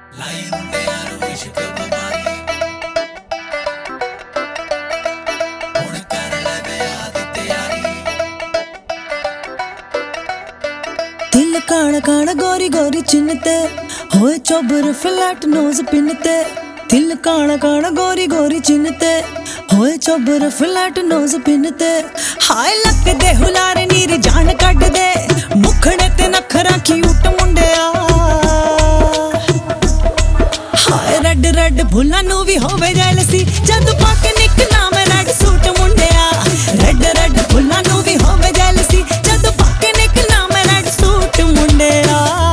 दिल काला काला गोरी गोरी चिन्हते होए चोबर फ्लैट नोज पिनते। दिल काला काला गोरी गोरी चिन्हते होए चोबर फ्लैट नोज पिनते। हाय लक दे हुलारे नीर जान कट दे मुखड़े ते नखरा क्यूट मुंडिया। हाय रेड रेड भुल्लां नू भी होवे जेलसी जद पाके निकला मैं रेड सूट मुंडिया। रेड रेड भुल्लां नू भी होवे जेलसी जद पाके निकला मैं रेड सूट मुंडिया।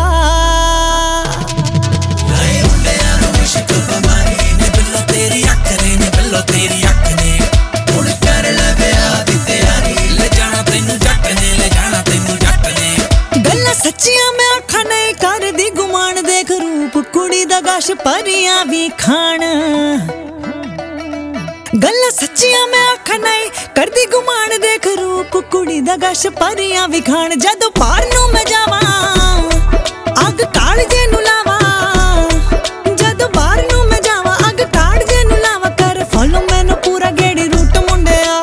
सच्चियां मैं आखा नहीं कर दी गुमान देख रूप कुड़ी दा गश परियां भी खान। गल्ला सच्चियां मैं आखा नहीं कर दी गुमान देख रूप कुड़ी दा गश परियां भी खान। जदों पार नू मैं जावां अग काल जे नू लावां। जदों पार नू मैं जावां अग काल जे नू लावां। कर फॉलो मैनू पूरा गेड़ी रूट मुंडिया।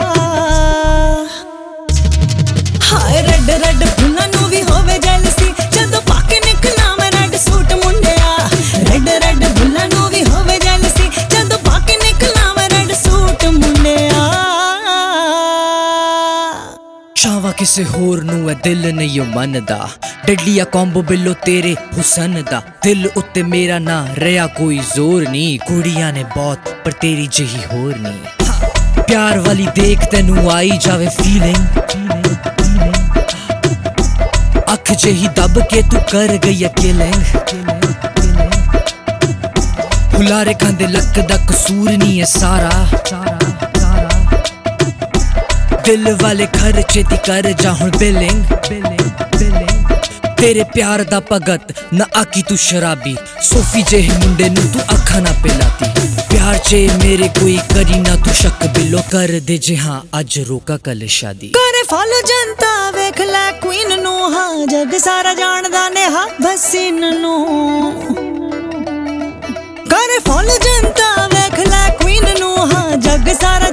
हाय रेड रेड फुल्लां नू भी होवे जेलसी जदों पाके निकला मैं रेड सूट मुंडिया। रेड रेड फुल्लां नू भी होवे जेलसी जदों पाके निकला मैं रेड सूट मुंडिया। चावा किसे होर नू है दिल नहीं ओ मनदा। डडलिया कॉम्बो बिल्लो तेरे हुसन दा। दिल उत्ते मेरा ना रहा कोई जोर नी। कुड़ियां ने बहुत पर तेरी जही होर नी। प्यार वाली देख तेनू आई जावे फीलिंग। अख जही दब के तू कर गई किलिंग। हुलारे खांदे लक दा कसूर नी है सारा। दिल वाले खर्चे दी कर जा हुण बिलिंग। तेरे प्यार दा भगत ना आकी तू शराबी। सोफी जेहे मुंडे नू तू अखा ना पिलाती। प्यार चे मेरे कोई करी ना तू शक बिलो कर दे जे हाँ अज रोका कल शादी। करे फॉलो जनता वेख लै क्वीन नू। हाँ जग सारा जानदा ने हा भसीन नू। करे फॉलो जनता वेख लै क्वीन नू। हाँ जग सारा